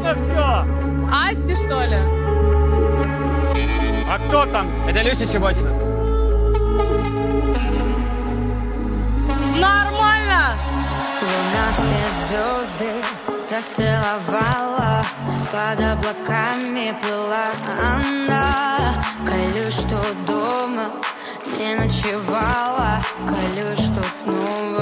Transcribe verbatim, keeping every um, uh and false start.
это все? Асти, что ли? А кто там? Это Люся Чеботина. Нормально! Луна все звезды расцеловала, под облаками плыла она. Колю, что дома не ночевала, колю, что снова